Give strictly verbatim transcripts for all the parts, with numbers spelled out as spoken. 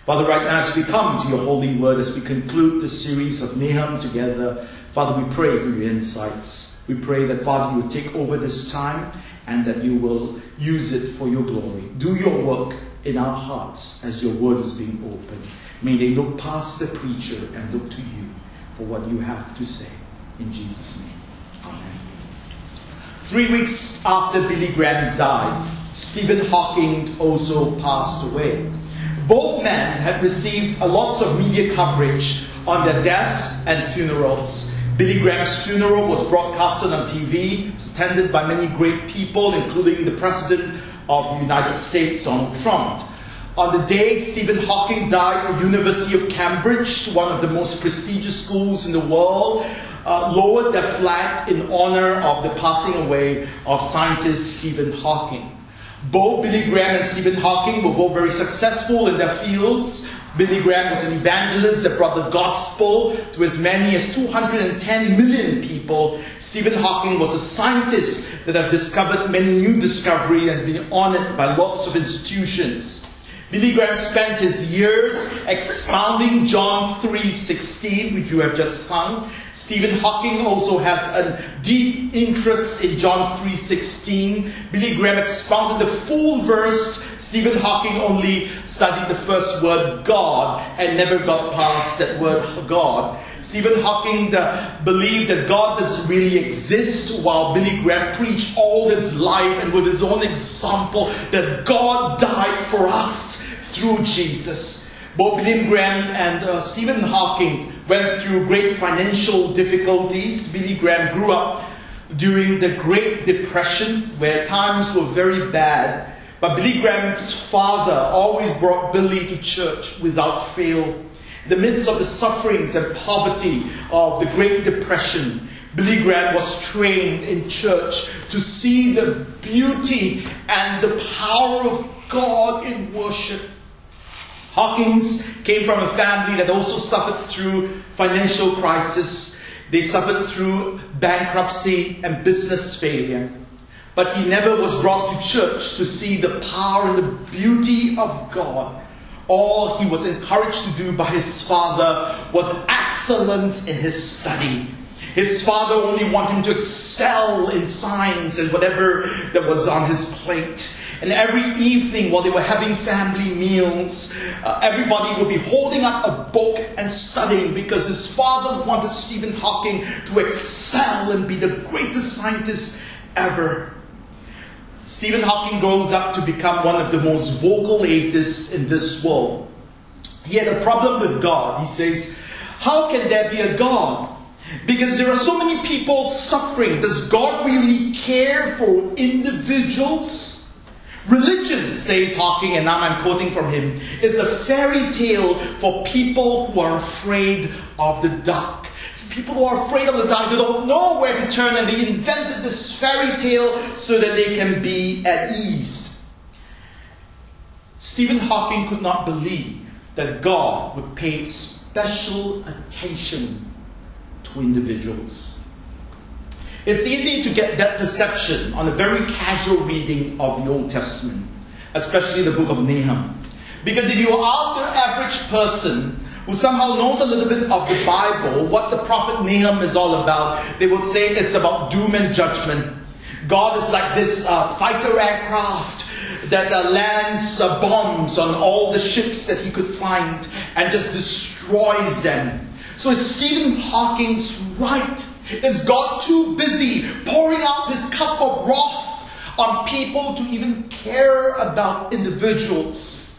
Father, right now as we come to your holy word, as we conclude this series of Nahum together, Father, we pray for your insights. We pray that, Father, you will take over this time and that you will use it for your glory. Do your work in our hearts as your word is being opened. May they look past the preacher and look to you for what you have to say. In Jesus' name, amen. Three weeks after Billy Graham died, Stephen Hawking also passed away. Both men had received a lots of media coverage on their deaths and funerals. Billy Graham's funeral was broadcasted on T V. It was attended by many great people, including the President of the United States, Donald Trump. On the day Stephen Hawking died, the University of Cambridge, one of the most prestigious schools in the world, uh, lowered their flag in honor of the passing away of scientist Stephen Hawking. Both Billy Graham and Stephen Hawking were both very successful in their fields. Billy Graham was an evangelist that brought the gospel to as many as two hundred ten million people. Stephen Hawking was a scientist that have discovered many new discoveries and has been honored by lots of institutions. Billy Graham spent his years expounding John three sixteen, which you have just sung. Stephen Hawking also has a deep interest in John three sixteen. Billy Graham expounded the full verse. Stephen Hawking only studied the first word, God, and never got past that word, God. Stephen Hawking uh, believed that God doesn't really exist, while Billy Graham preached all his life and with his own example that God died for us through Jesus. Both Billy Graham and uh, Stephen Hawking went through great financial difficulties. Billy Graham grew up during the Great Depression, where times were very bad. But Billy Graham's father always brought Billy to church without fail. In the midst of the sufferings and poverty of the Great Depression, Billy Graham was trained in church to see the beauty and the power of God in worship. Hawkins came from a family that also suffered through financial crisis. They suffered through bankruptcy and business failure. But he never was brought to church to see the power and the beauty of God. All he was encouraged to do by his father was excellence in his study. His father only wanted him to excel in science and whatever that was on his plate. And every evening while they were having family meals, uh, everybody would be holding up a book and studying because his father wanted Stephen Hawking to excel and be the greatest scientist ever. Stephen Hawking grows up to become one of the most vocal atheists in this world. He had a problem with God. He says, how can there be a God? Because there are so many people suffering. Does God really care for individuals? Religion, says Hawking, and now I'm quoting from him, is a fairy tale for people who are afraid of the dark. It's people who are afraid of the dark. They don't know where to turn, and they invented this fairy tale so that they can be at ease. Stephen Hawking could not believe that God would pay special attention to individuals. It's easy to get that perception on a very casual reading of the Old Testament, especially the book of Nahum. Because if you ask an average person who somehow knows a little bit of the Bible, what the prophet Nahum is all about, they would say it's about doom and judgment. God is like this uh, fighter aircraft that uh, lands uh, bombs on all the ships that he could find and just destroys them. So is Stephen Hawking's right? Is God too busy pouring out his cup of wrath on people to even care about individuals?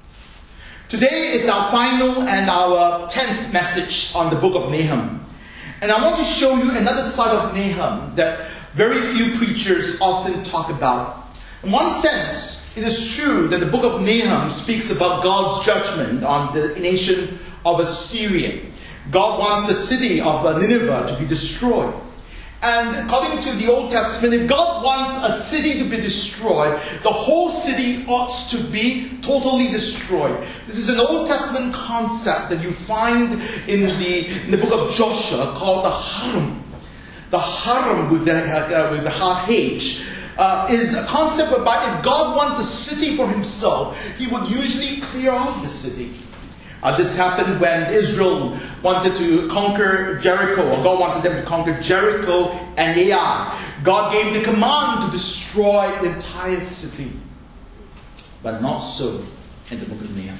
Today is our final and our tenth message on the book of Nahum. And I want to show you another side of Nahum that very few preachers often talk about. In one sense, it is true that the book of Nahum speaks about God's judgment on the nation of Assyria. God wants the city of Nineveh to be destroyed. And according to the Old Testament, if God wants a city to be destroyed, the whole city ought to be totally destroyed. This is an Old Testament concept that you find in the, in the book of Joshua called the Haram. The Haram with the, uh, with the Ha-H uh, is a concept whereby if God wants a city for himself, he would usually clear off the city. Uh, this happened when Israel wanted to conquer Jericho, or God wanted them to conquer Jericho and Ai. God gave the command to destroy the entire city. But not so in the book of Nehemiah.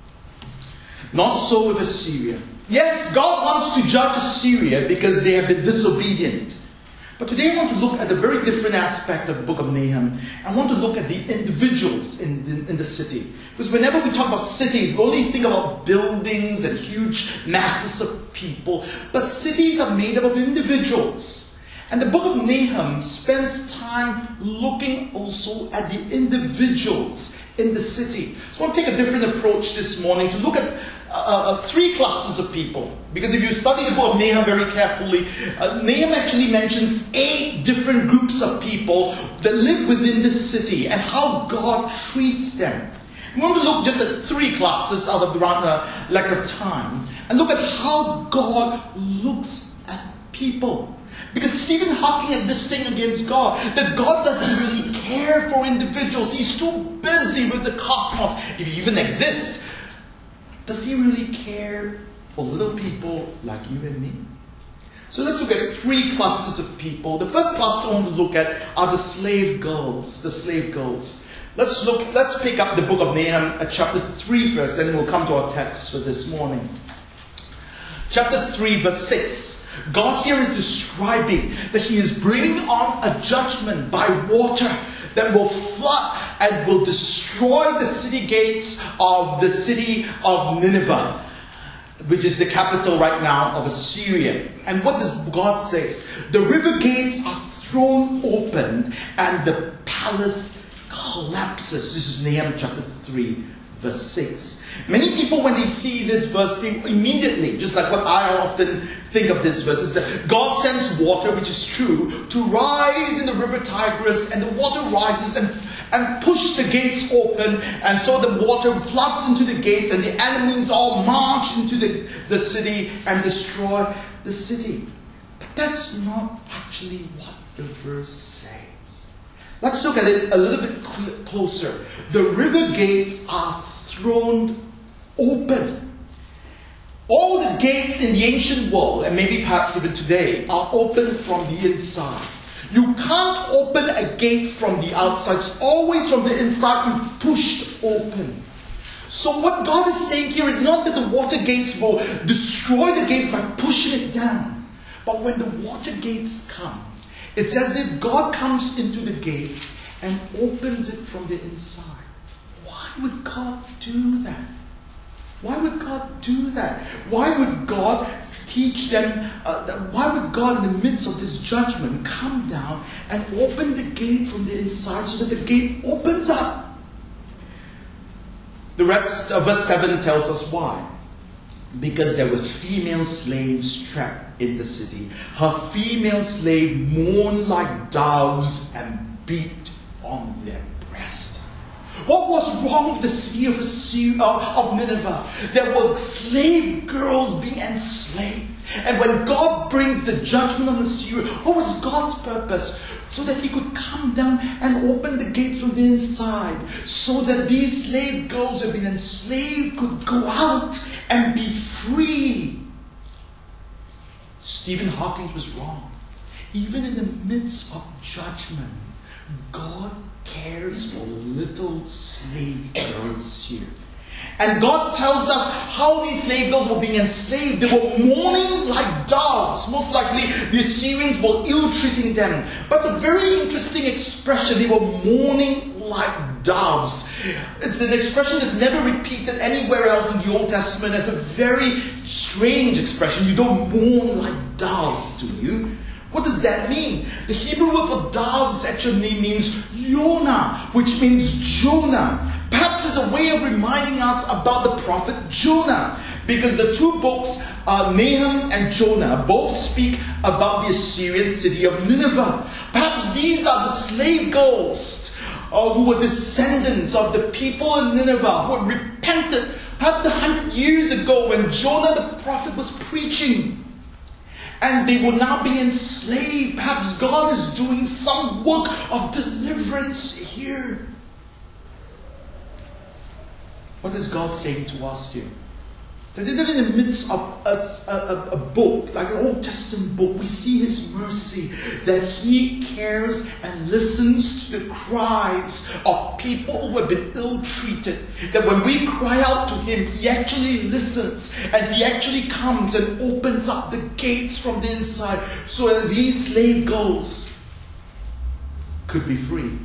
Not so with Assyria. Yes, God wants to judge Assyria because they have been disobedient. But today I want to look at a very different aspect of the book of Nahum. I want to look at the individuals in the, in the city. Because whenever we talk about cities, we only think about buildings and huge masses of people. But cities are made up of individuals. And the book of Nahum spends time looking also at the individuals in the city. So I want to take a different approach this morning to look at Uh, uh, three clusters of people. Because if you study the book of Nahum very carefully, uh, Nahum actually mentions eight different groups of people that live within this city and how God treats them. We want to look just at three clusters out of the uh, lack of time and look at how God looks at people. Because Stephen Hawking had this thing against God, that God doesn't really care for individuals. He's too busy with the cosmos, if he even exists. Does he really care for little people like you and me? So let's look at three clusters of people. The first cluster I want to look at are the slave girls. The slave girls. Let's look. Let's pick up the book of Nahum at chapter three first, then we'll come to our text for this morning. Chapter three, verse six. God here is describing that he is bringing on a judgment by water that will flood and will destroy the city gates of the city of Nineveh, which is the capital right now of Assyria. And what does God say? The river gates are thrown open and the palace collapses. This is Nahum chapter three, verse six. Many people, when they see this verse, they immediately, just like what I often think of this verse, is that God sends water, which is true, to rise in the river Tigris, and the water rises and, and push the gates open, and so the water floods into the gates, and the enemies all march into the, the city and destroy the city. But that's not actually what the verse says. Let's look at it a little bit cl- closer. The river gates are thrown open. All the gates in the ancient world, and maybe perhaps even today, are open from the inside. You can't open a gate from the outside. It's always from the inside. You pushed open. So what God is saying here is not that the water gates will destroy the gates by pushing it down. But when the water gates come, it's as if God comes into the gates and opens it from the inside. Why would God do that? Why would God do that? Why would God teach them? Uh, why would God, in the midst of this judgment, come down and open the gate from the inside so that the gate opens up? The rest of verse seven tells us why. Because there was female slaves trapped in the city. Her female slave mourned like doves and beat on their breast. What was wrong with the city of, Assyria, of Nineveh? There were slave girls being enslaved. And when God brings the judgment on Assyria, what was God's purpose? So that he could come down and open the gates from the inside. So that these slave girls who have been enslaved could go out and be free. Stephen Hawking was wrong. Even in the midst of judgment, God cares for little slave girls here. And God tells us how these slave girls were being enslaved. They were mourning like doves. Most likely the Assyrians were ill-treating them. But it's a very interesting expression. They were mourning like doves. It's an expression that's never repeated anywhere else in the Old Testament. It's a very strange expression. You don't mourn like doves, do you? What does that mean? The Hebrew word for doves actually means Yonah, which means Jonah. Perhaps it's a way of reminding us about the prophet Jonah. Because the two books, uh, Nahum and Jonah, both speak about the Assyrian city of Nineveh. Perhaps these are the slave girls uh, who were descendants of the people in Nineveh who had repented perhaps a hundred years ago when Jonah the prophet was preaching. And they will now be enslaved. Perhaps God is doing some work of deliverance here. What is God saying to us here? That even in the midst of a, a, a book, like an Old Testament book, we see His mercy, that He cares and listens to the cries of people who have been ill-treated. That when we cry out to Him, He actually listens, and He actually comes and opens up the gates from the inside so that these slave girls could be free.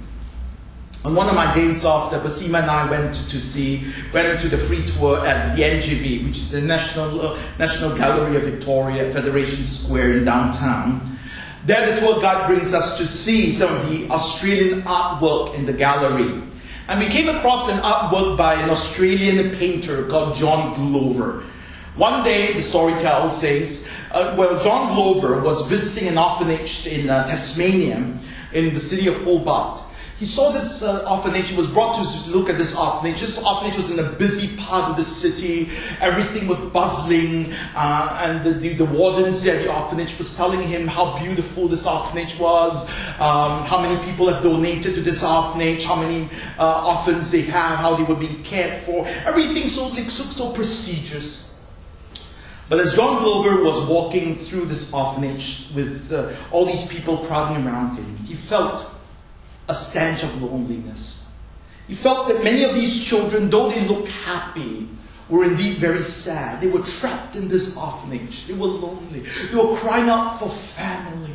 On one of my days off, the Basima and I went to, to see, went to the free tour at the N G V, which is the National uh, National Gallery of Victoria, Federation Square in downtown. There the tour guide brings us to see some of the Australian artwork in the gallery. And we came across an artwork by an Australian painter called John Glover. One day, the story tells, says, uh, well, John Glover was visiting an orphanage in uh, Tasmania, in the city of Hobart. He saw this uh, orphanage. He was brought to look at this orphanage. This orphanage was in a busy part of the city. Everything was bustling. Uh, and the, the, the wardens there at the orphanage was telling him how beautiful this orphanage was, um, how many people have donated to this orphanage, how many uh, orphans they have, how they were being cared for. Everything so, like, so, so prestigious. But as John Glover was walking through this orphanage with uh, all these people crowding around him, he felt a stench of loneliness. He felt that many of these children, though they looked happy, were indeed very sad. They were trapped in this orphanage. They were lonely. They were crying out for family.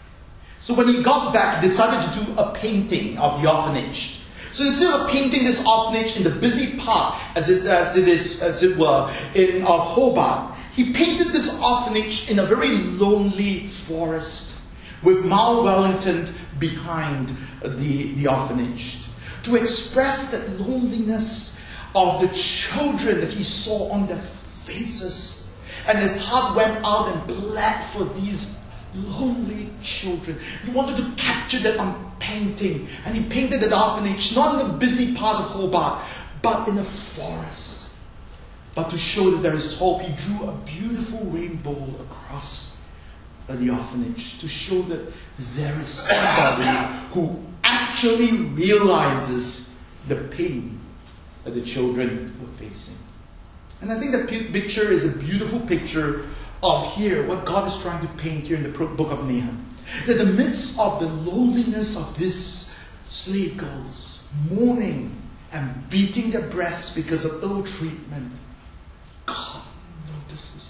So when he got back, he decided to do a painting of the orphanage. So instead of painting this orphanage in the busy part, as it as it is, as it were, in of Hobart, he painted this orphanage in a very lonely forest, with Mount Wellington behind the, the orphanage, to express that loneliness of the children that he saw on their faces. And his heart went out and bled for these lonely children. He wanted to capture that on painting. And he painted that orphanage, not in the busy part of Hobart, but in a forest. But to show that there is hope, he drew a beautiful rainbow across the orphanage, to show that there is somebody who actually realizes the pain that the children were facing. And I think that picture is a beautiful picture of here, what God is trying to paint here in the book of Nahum. That in the midst of the loneliness of these slave girls, mourning and beating their breasts because of ill treatment, God notices.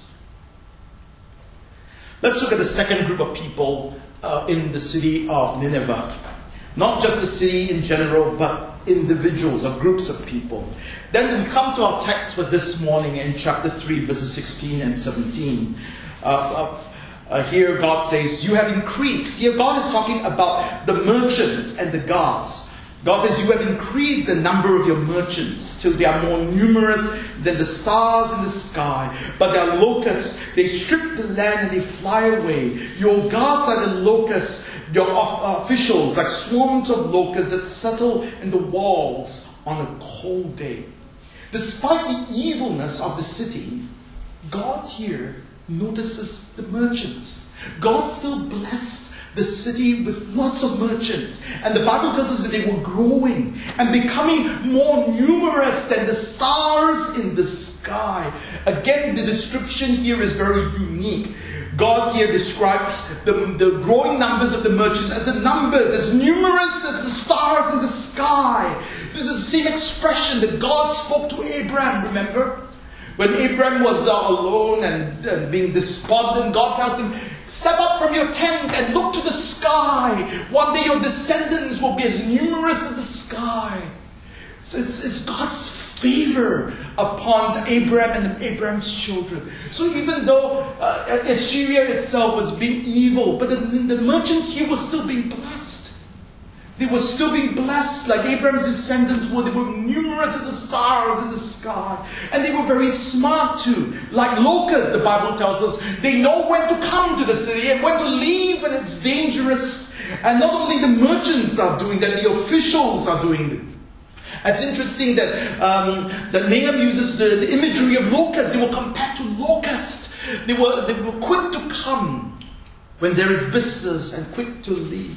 Let's look at the second group of people uh, in the city of Nineveh. Not just the city in general, but individuals or groups of people. Then we come to our text for this morning in chapter three, verses sixteen and seventeen. Uh, uh, uh, here God says, you have increased. Here God is talking about the merchants and the guards. God says, you have increased the number of your merchants till they are more numerous than the stars in the sky. But their locusts, they strip the land and they fly away. Your guards are the locusts, your officials like swarms of locusts that settle in the walls on a cold day. Despite the evilness of the city, God here notices the merchants. God still blessed the city with lots of merchants. And the Bible tells us that they were growing and becoming more numerous than the stars in the sky. Again, the description here is very unique. God here describes the, the growing numbers of the merchants as the numbers, as numerous as the stars in the sky. This is the same expression that God spoke to Abraham, remember? When Abraham was uh, alone and, and being despondent, God tells him, step up from your tent and look to the sky. One day your descendants will be as numerous as the sky. So it's, it's God's favor upon Abraham and Abraham's children. So even though uh, Assyria itself was being evil, but the, the merchants here were still being blessed. They were still being blessed like Abraham's descendants were. They were numerous as the stars in the sky. And they were very smart too. Like locusts, the Bible tells us, they know when to come to the city and when to leave when it's dangerous. And not only the merchants are doing that, the officials are doing it. It's interesting that, um, that Nahum uses the, the imagery of locusts. They were compared to locusts. They were, they were quick to come when there is business and quick to leave.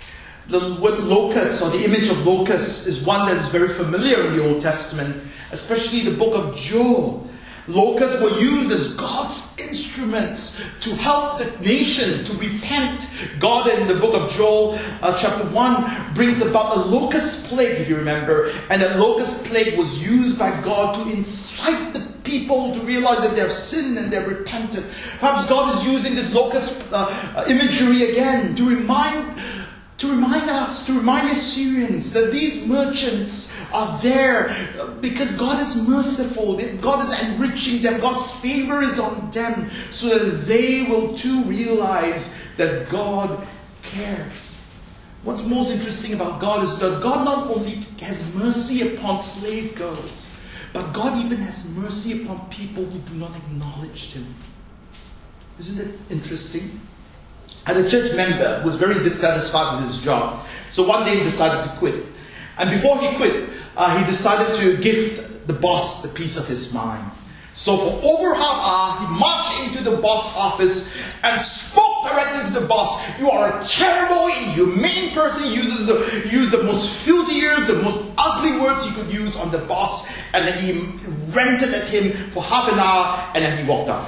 The word locust, or the image of locust, is one that is very familiar in the Old Testament, especially the book of Joel. Locusts were used as God's instruments to help the nation to repent. God in the book of Joel, uh, chapter one, brings about a locust plague, if you remember. And that locust plague was used by God to incite the people to realize that they have sinned and they're repentant. Perhaps God is using this locust uh, imagery again to remind To remind us, to remind the Assyrians that these merchants are there because God is merciful. God is enriching them. God's favor is on them so that they will too realize that God cares. What's most interesting about God is that God not only has mercy upon slave girls, but God even has mercy upon people who do not acknowledge Him. Isn't it interesting? And a church member who was very dissatisfied with his job. So one day he decided to quit. And before he quit, uh, he decided to give the boss the piece of his mind. So for over half an hour, he marched into the boss' office and spoke directly to the boss. You are a terrible, inhumane person. He uses the, he used the most filthiest, the most ugly words he could use on the boss. And then he ranted at him for half an hour and then he walked out.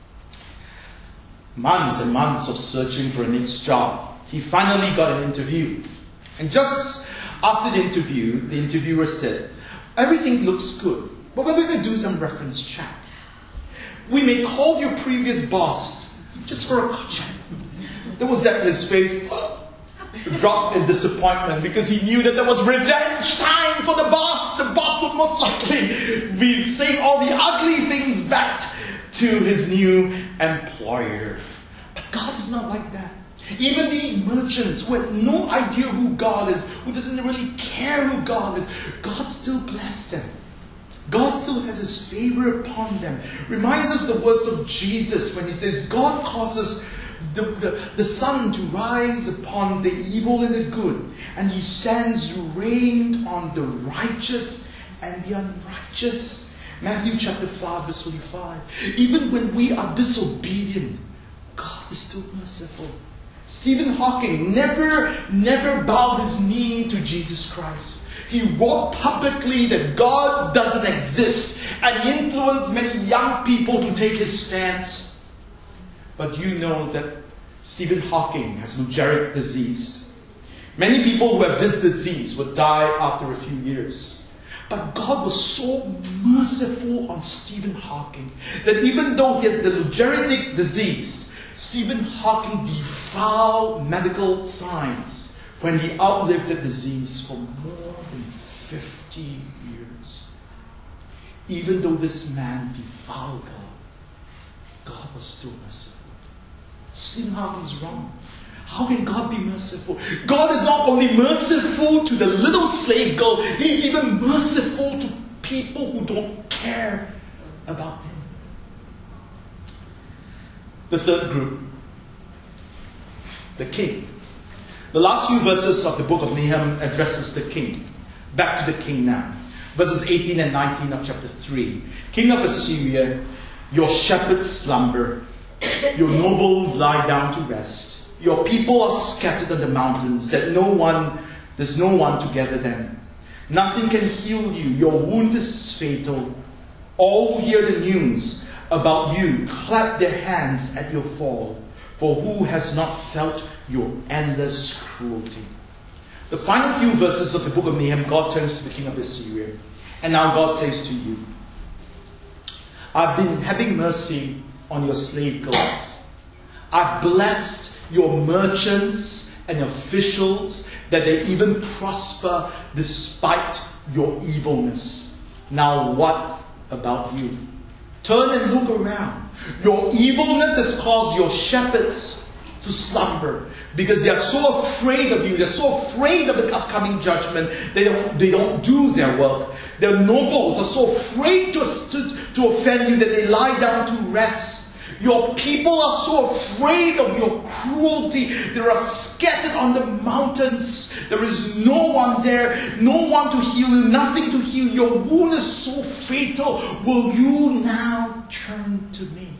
Months and months of searching for a next job. He finally got an interview. And just after the interview, the interviewer said, everything looks good, but we're going to do some reference check. We may call your previous boss just for a check. There was that in his face, dropped in disappointment because he knew that there was revenge time for the boss. The boss would most likely be saying all the ugly things back to his new employer. But God is not like that. Even these merchants who had no idea who God is, who doesn't really care who God is, God still blessed them. God still has His favor upon them. Reminds us of the words of Jesus when He says, God causes the, the, the sun to rise upon the evil and the good, and He sends rain on the righteous and the unrighteous. Matthew chapter five, verse forty-five. Even when we are disobedient, God is still merciful. Stephen Hawking never, never bowed his knee to Jesus Christ. He wrote publicly that God doesn't exist, and he influenced many young people to take his stance. But you know that Stephen Hawking has Lou Gehrig disease. Many people who have this disease would die after a few years. But God was so merciful on Stephen Hawking that even though he had the Lou Gehrig disease, Stephen Hawking defied medical science when he outlived the disease for more than fifty years. Even though this man defied God, God was still merciful. Stephen Hawking is wrong. How can God be merciful? God is not only merciful to the little slave girl, He's even merciful to people who don't care about Him. The third group, the king. The last few verses of the book of Nehemiah addresses the king. Back to the king now. Verses eighteen and nineteen of chapter three. King of Assyria, your shepherds slumber, your nobles lie down to rest. Your people are scattered on the mountains, that no one, there's no one to gather them. Nothing can heal you. Your wound is fatal. All who hear the news about you clap their hands at your fall. For who has not felt your endless cruelty? The final few verses of the book of Nehemiah, God turns to the king of Assyria. And now God says to you, I've been having mercy on your slave girls. I've blessed your merchants and officials that they even prosper despite your evilness. Now what about you? Turn and look around. Your evilness has caused your shepherds to slumber because they are so afraid of you. They're so afraid of the upcoming judgment. They don't, they don't do their work. Their nobles are so afraid to, to, to offend you that they lie down to rest. Your people are so afraid of your cruelty. They are scattered on the mountains. There is no one there, no one to heal you, nothing to heal. Your wound is so fatal. Will you now turn to me?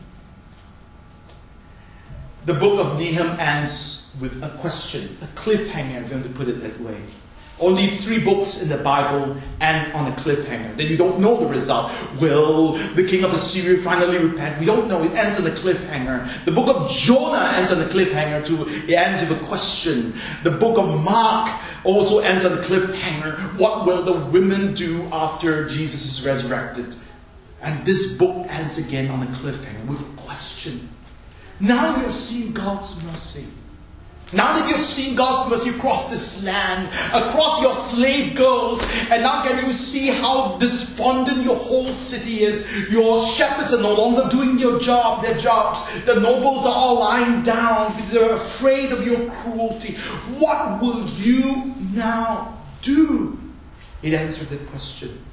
The book of Nehemiah ends with a question, a cliffhanger, if you want to put it that way. Only three books in the Bible end on a cliffhanger. Then you don't know the result. Will the king of Assyria finally repent? We don't know. It ends on a cliffhanger. The book of Jonah ends on a cliffhanger too. It ends with a question. The book of Mark also ends on a cliffhanger. What will the women do after Jesus is resurrected? And this book ends again on a cliffhanger with a question. Now you have seen God's mercy. Now that you've seen God's mercy across this land, across your slave girls, and now can you see how despondent your whole city is? Your shepherds are no longer doing your job, their jobs. The nobles are all lying down because they're afraid of your cruelty. What will you now do? It ends with a question.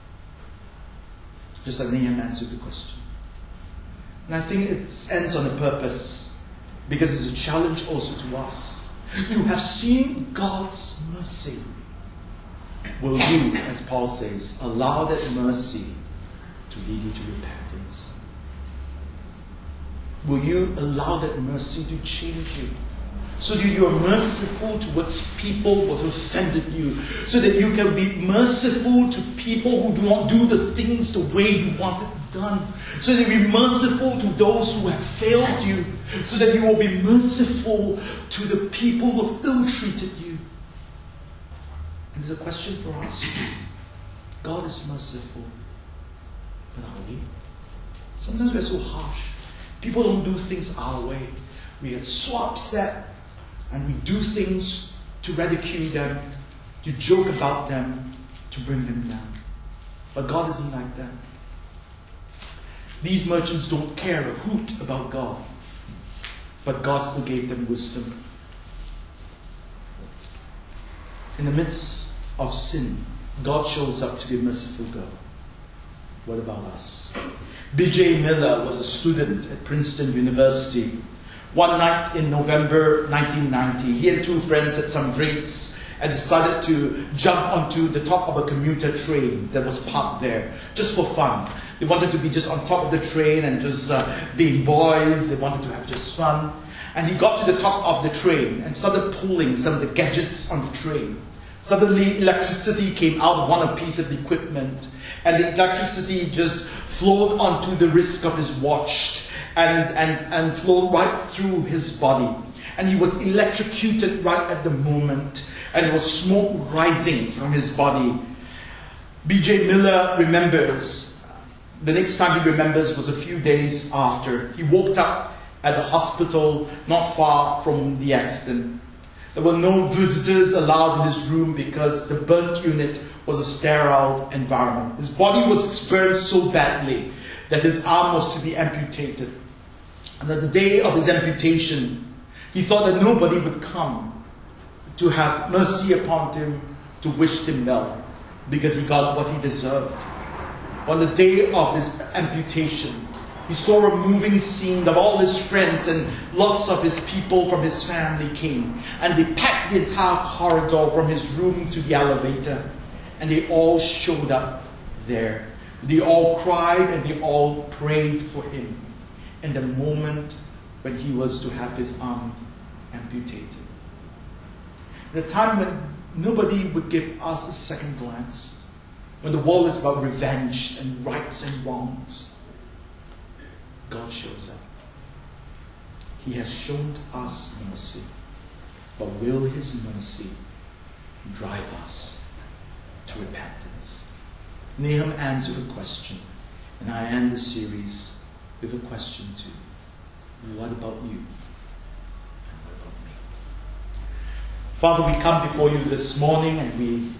Just like Nehemiah answered the question. And I think it ends on a purpose. Because it's a challenge also to us. You have seen God's mercy. Will you, as Paul says, allow that mercy to lead you to repentance? Will you allow that mercy to change you? So that you are merciful towards people who have offended you. So that you can be merciful to people who do not do the things the way you want it done. So that you be merciful to those who have failed you. So that you will be merciful to the people who have ill-treated you. And there's a question for us too. God is merciful. But are we? Sometimes we're so harsh. People don't do things our way. We get so upset. And we do things to ridicule them, to joke about them, to bring them down. But God isn't like that. These merchants don't care a hoot about God. But God still gave them wisdom. In the midst of sin, God shows up to be a merciful God. What about us? B J Miller was a student at Princeton University. One night in November nineteen ninety, he and two friends had some drinks and decided to jump onto the top of a commuter train that was parked there, just for fun. They wanted to be just on top of the train and just uh, being boys. They wanted to have just fun. And he got to the top of the train and started pulling some of the gadgets on the train. Suddenly, electricity came out of one piece of the equipment, and the electricity just flowed onto the wrist of his watch. And, and, and flowed right through his body. And he was electrocuted right at the moment. And there was smoke rising from his body. B J Miller remembers, the next time he remembers was a few days after. He woke up at the hospital not far from the accident. There were no visitors allowed in his room because the burnt unit was a sterile environment. His body was burned so badly that his arm was to be amputated. And on the day of his amputation, he thought that nobody would come to have mercy upon him, to wish him well, because he got what he deserved. On the day of his amputation, he saw a moving scene that all his friends and lots of his people from his family came. And they packed the entire corridor from his room to the elevator. And they all showed up there. They all cried and they all prayed for him in the moment when he was to have his arm amputated. The time when nobody would give us a second glance, when the world is about revenge and rights and wrongs, God shows up. He has shown us mercy, but will his mercy drive us to repentance? Nahum ends with a question, and I end the series with a question too. What about you? And what about me? Father, we come before you this morning and we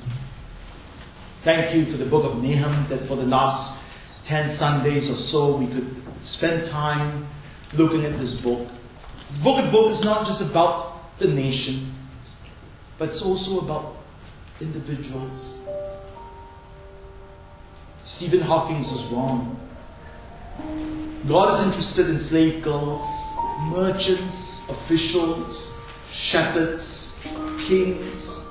thank you for the book of Nahum, that for the last ten Sundays or so we could spend time looking at this book. This book of book is not just about the nation, but it's also about individuals. Stephen Hawking was wrong. God is interested in slave girls, merchants, officials, shepherds, kings.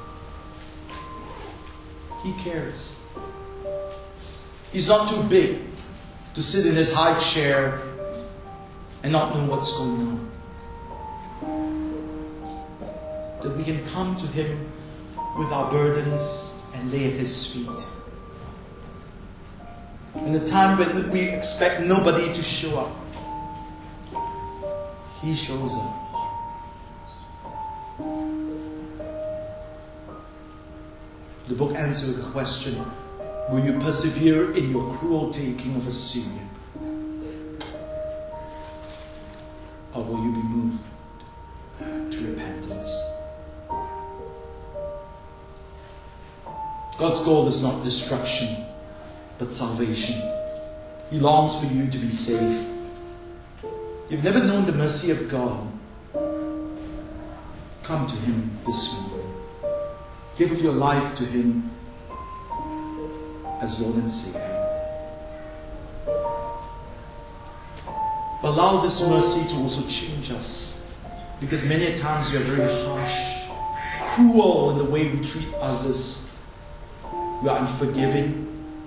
He cares. He's not too big to sit in his high chair and not know what's going on. That we can come to him with our burdens and lay at His feet. In the time when we expect nobody to show up, He shows up. The book ends with a question: will you persevere in your cruelty, King of Assyria? Or will you be moved to repentance? God's goal is not destruction, but salvation. He longs for you to be saved. You've never known the mercy of God. Come to Him this morning. Give of your life to Him as Lord and Savior. Allow this mercy to also change us, because many a times we are very harsh, cruel in the way we treat others. We are unforgiving.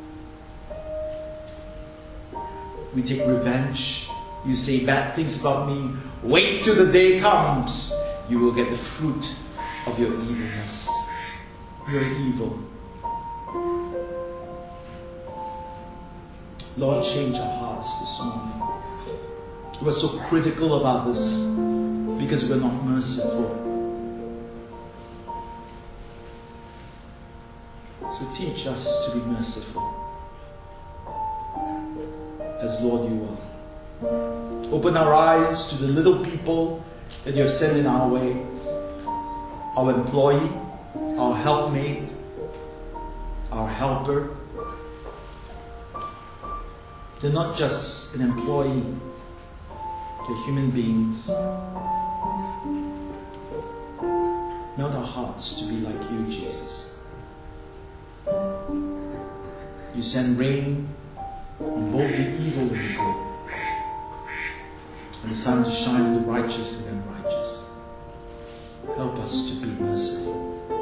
We take revenge. You say bad things about me. Wait till the day comes. You will get the fruit of your evilness. You're evil. Lord, change our hearts this morning. We're so critical of others because we're not merciful. So teach us to be merciful as Lord you are. Open our eyes to the little people that you have sent in our way. Our employee, our helpmate, our helper. They're not just an employee. They're human beings. Melt our hearts to be like you, Jesus. You send rain on both the evil and the good, and the sun to shine on the righteous and unrighteous. Help us to be merciful.